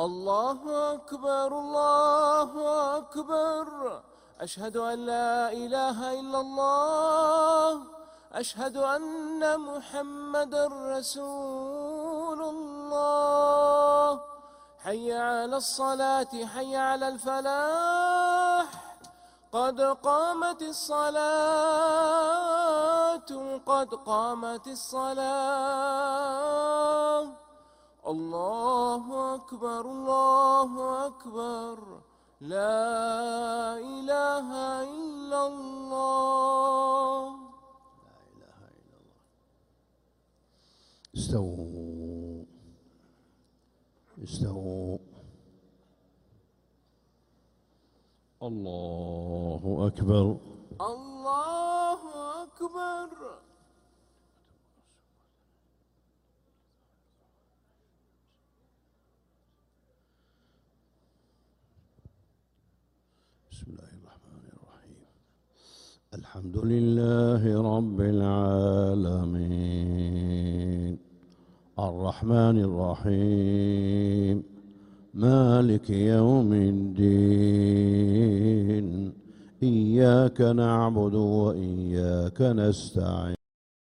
الله أكبر الله أكبر. أشهد أن لا إله إلا الله. أشهد أن محمدًا رسول الله. حي على الصلاة حي على الفلاح. قد قامت الصلاة قد قامت الصلاة. الله أكبر الله أكبر. لا إله إلا الله. لا إله إلا الله. استووا استووا. الله أكبر الله أكبر. بسم الله الرحمن الرحيم. الحمد لله رب العالمين الرحمن الرحيم مالك يوم الدين. إياك نعبد وإياك نستعين.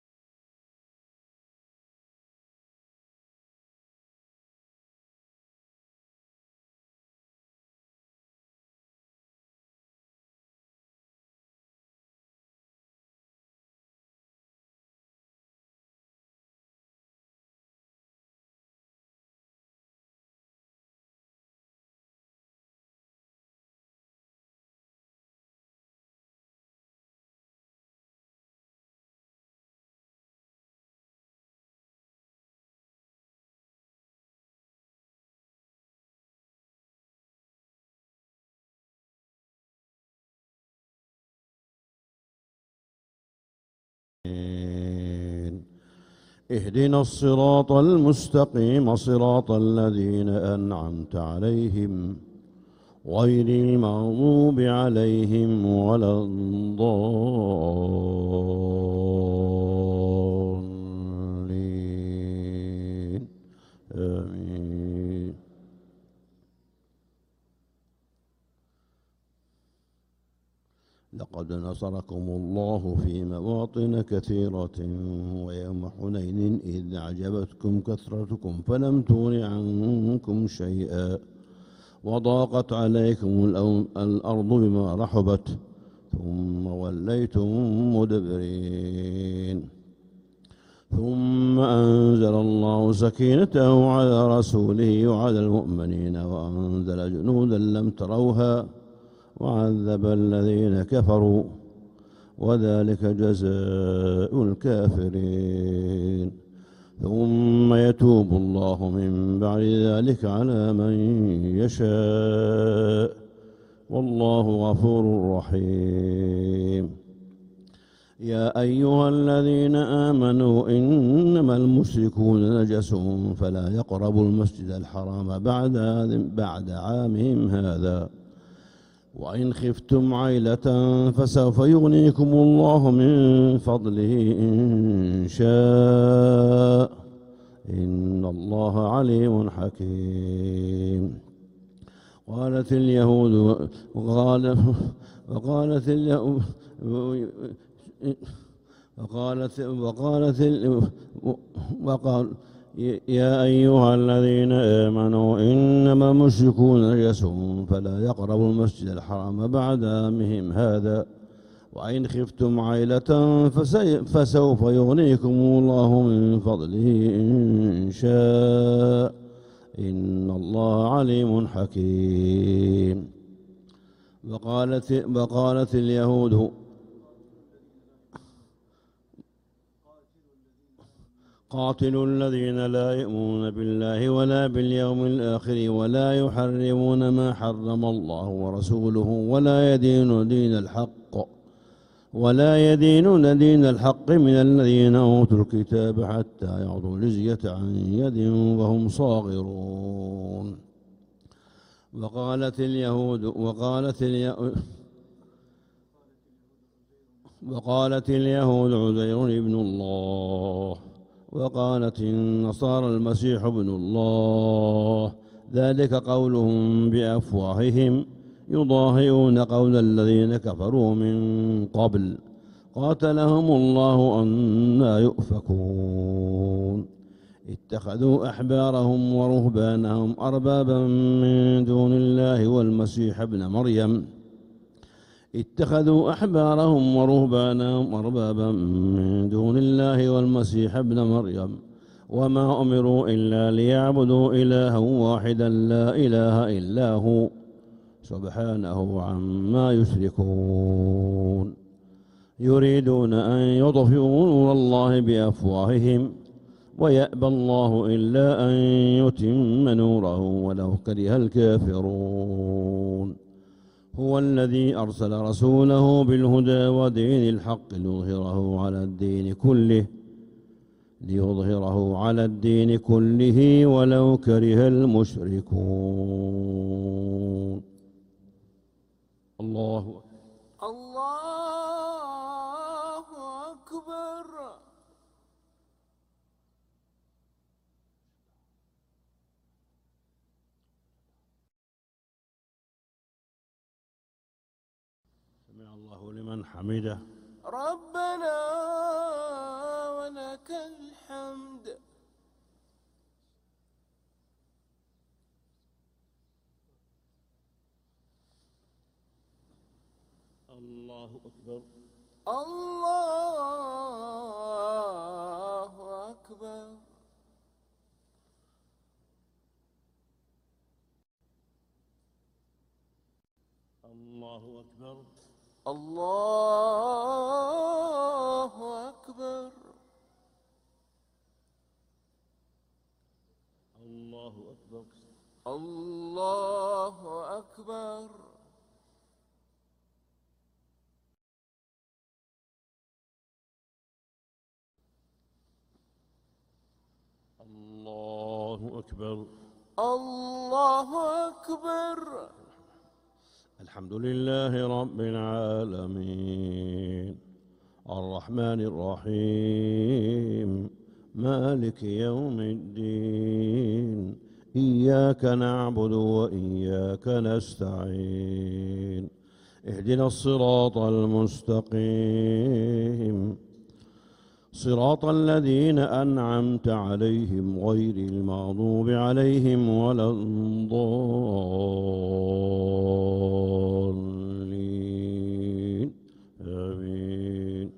اهدنا الصراط المستقيم صراط الذين أنعمت عليهم غير المغضوب عليهم ولا الضالين. آمين. لقد نصركم الله في مواطن كثيرة ويوم حنين إذ أعجبتكم كثرتكم فلم تغن عنكم شيئا وضاقت عليكم الأرض بما رحبت ثم وليتم مدبرين. ثم أنزل الله سكينته على رسوله وعلى المؤمنين وأنزل جنودا لم تروها وعذب الذين كفروا وذلك جزاء الكافرين. ثم يتوب الله من بعد ذلك على من يشاء والله غفور رحيم. يا أيها الذين آمنوا إنما المشركون نجس فلا يقربوا المسجد الحرام بعد عامهم هذا وإن خفتم عيلة فسوف يغنيكم الله من فضله إن شاء إن الله عليم حكيم. قالت اليهود يا أيها الذين آمنوا إنما المشركون نجس فلا يقربوا المسجد الحرام بعد عامهم هذا وإن خفتم عيلة فسوف يغنيكم الله من فضله إن شاء إن الله عليم حكيم. وقالت اليهود قاتلوا الذين لا يؤمنون بالله ولا باليوم الآخر ولا يحرمون ما حرم الله ورسوله ولا يدينون دين الحق من الذين أوتوا الكتاب حتى يعطوا الجزية عن يد وهم صاغرون. وقالت اليهود عزير ابن الله وقالت النصارى المسيح ابن الله ذلك قولهم بأفواههم يضاهئون قول الذين كفروا من قبل قاتلهم الله أنى يؤفكون اتخذوا أحبارهم ورهبانهم أربابا من دون الله والمسيح ابن مريم اتخذوا أحبارهم ورهبانهم أربابا من دون الله والمسيح ابن مريم وما أمروا إلا ليعبدوا إلها واحدا لا إله إلا هو سبحانه عما يشركون يريدون أن يطفئوا نور الله بأفواههم ويأبى الله إلا أن يتم نوره ولو كره الكافرون هو الذي أرسل رسوله بالهدى ودين الحق ليظهره على الدين كله ولو كره المشركون الله أكبر. سمع الله لمن حمده ربنا ولك الحمد. الله أكبر. الله أكبر. الله أكبر. الله أكبر. الله أكبر. الله أكبر. الله أكبر. الله أكبر. الحمد لله رب العالمين الرحمن الرحيم مالك يوم الدين إياك نعبد وإياك نستعين اهدنا الصراط المستقيم صراط الذين أنعمت عليهم غير المغضوب عليهم ولا الضالين آمين.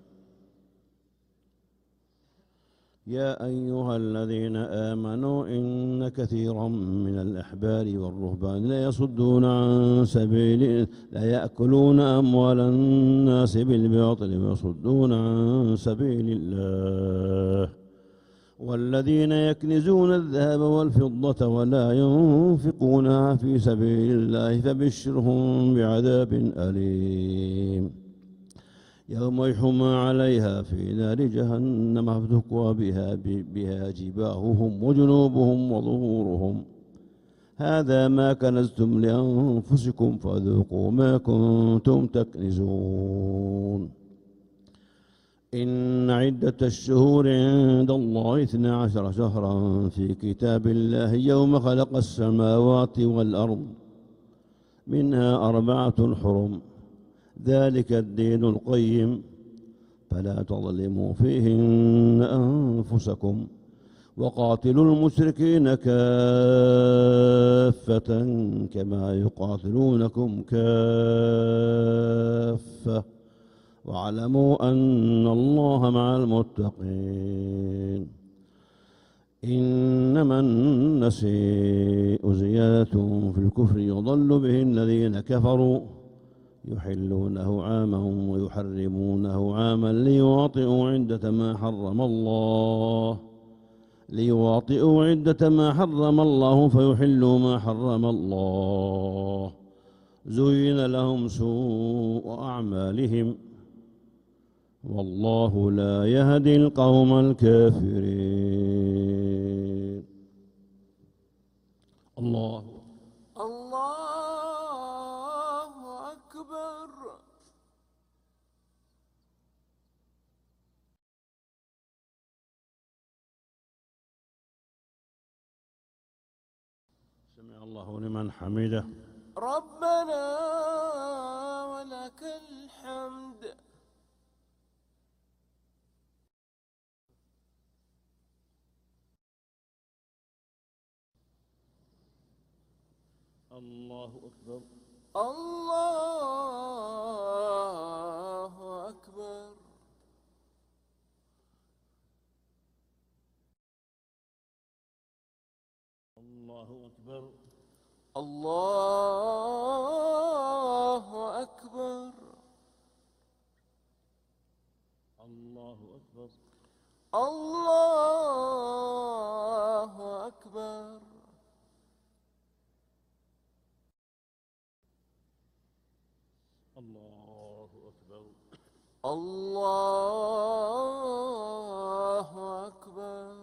يا أيها الذين آمنوا إن كثيرا من الأحبار والرهبان لا يأكلون أموال الناس بالباطل ويصدون عن سبيل الله والذين يكنزون الذهب والفضة ولا ينفقونها في سبيل الله فبشرهم بعذاب أليم يوم يحمى عليها في نار جهنم فتكوى بها جباههم وجنوبهم وظهورهم هذا ما كنزتم لأنفسكم فذوقوا ما كنتم تكنزون إن عدة الشهور عند الله 12 شهرا في كتاب الله يوم خلق السماوات والأرض منها 4 حرم ذلك الدين القيم فلا تظلموا فيهن أنفسكم وقاتلوا المشركين كافة كما يقاتلونكم كافة واعلموا أن الله مع المتقين إنما النسيء زيادة في الكفر يضل به الذين كفروا يحلونه عاما ويحرمونه عاما ليواطئوا عدة ما حرم الله فيحلوا ما حرم الله زين لهم سوء أعمالهم والله لا يهدي القوم الكافرين. الله أكبر. سمع الله لمن حمده. ربنا ولك الحمد. الله أكبر. الله أكبر. الله أكبر. الله أكبر. الله أكبر. الله أكبر. الله أكبر. الله أكبر.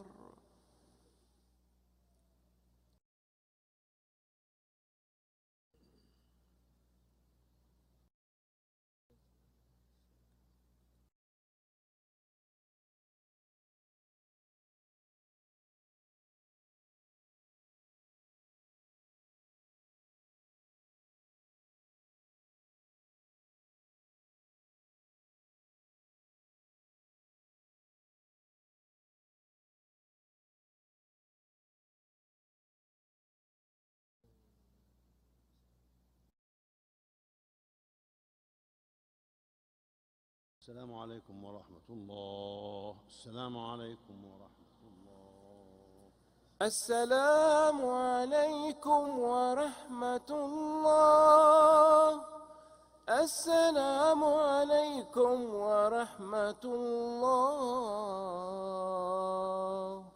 السلام عليكم ورحمة الله. السلام عليكم ورحمة الله. السلام عليكم ورحمة الله. السلام عليكم ورحمة الله.